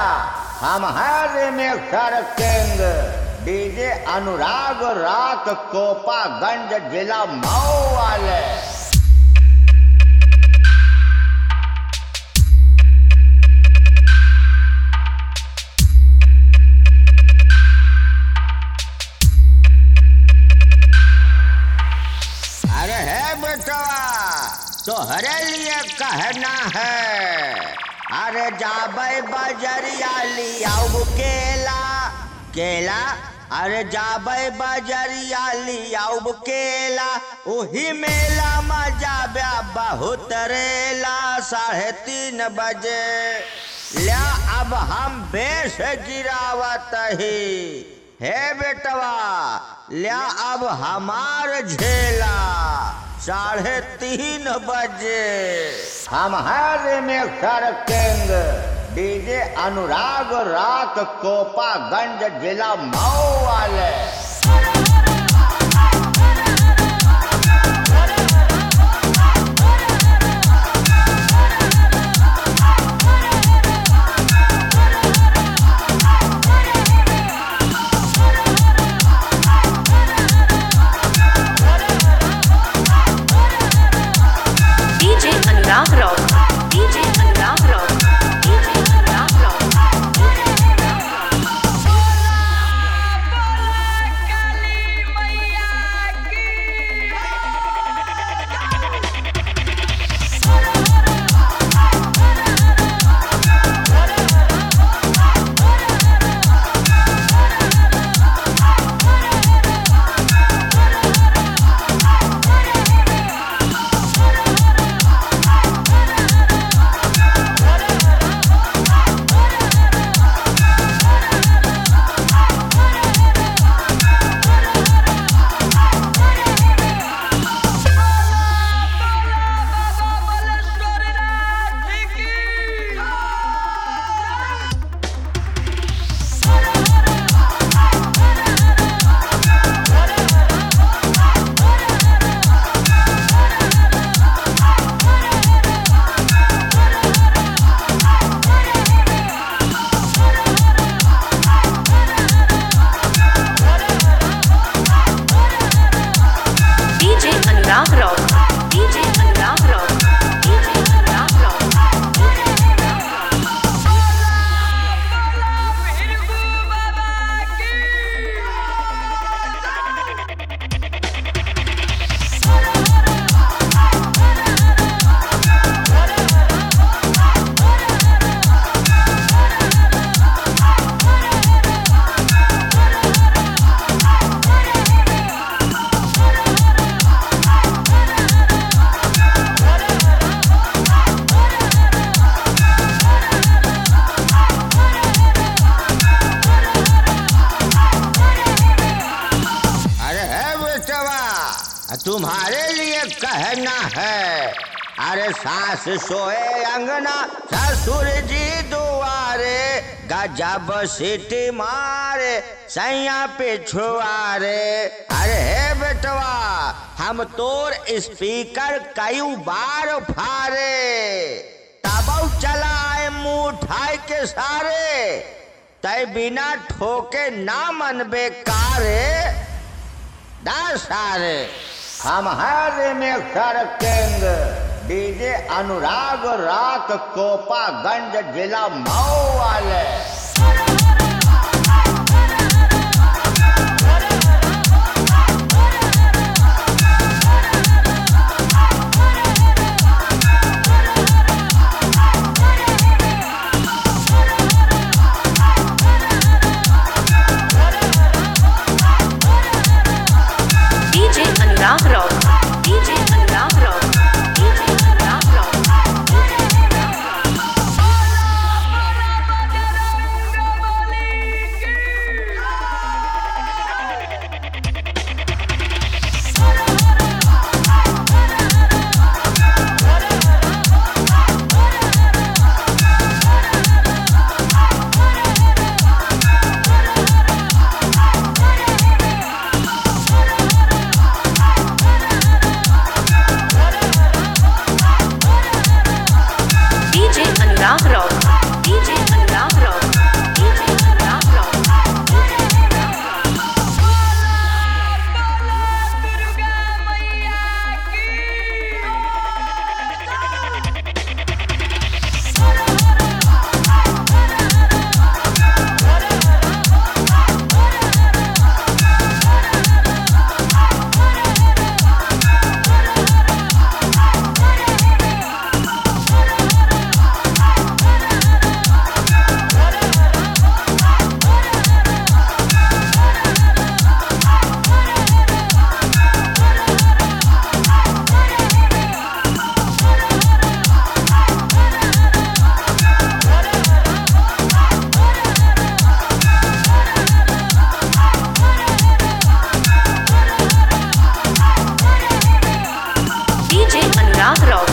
हम हैं remixer king DJ Anurag रात कोपागंज जिला मऊ वाले। अरे है बेटवा तोहरे लिए कहना है, अरे जाबे बजरिया लियाऊ केला केला, अरे जाबे बजरिया लियाऊ केला, उही मेला मजा ब्या बहुत रेला। 3:30 बजे ल्या अब हम बेस गिरावत ही, हे बेटवा ल्या अब हमार झेला। 3:30 बजे हम हैं रिमिक्सर किंग डीजे अनुराग रात कोपागंज जिला मऊ वाले। तुम्हारे लिए कहना है, अरे सास सोए अंगना ससुर जी दुआरे, गजब सीटी मारे सैया पिछुआरे। अरे हे बेटवा हम तोर स्पीकर कई बार फारे, तब चला आए मुँह उठाए के सारे, तय बिना ठोके ना मन बेकारे दा सारे। हम हैं रिमिक्सर किंग डीजे अनुराग रात कोपागंज जिला मऊ वाले। अनुराग रॉक।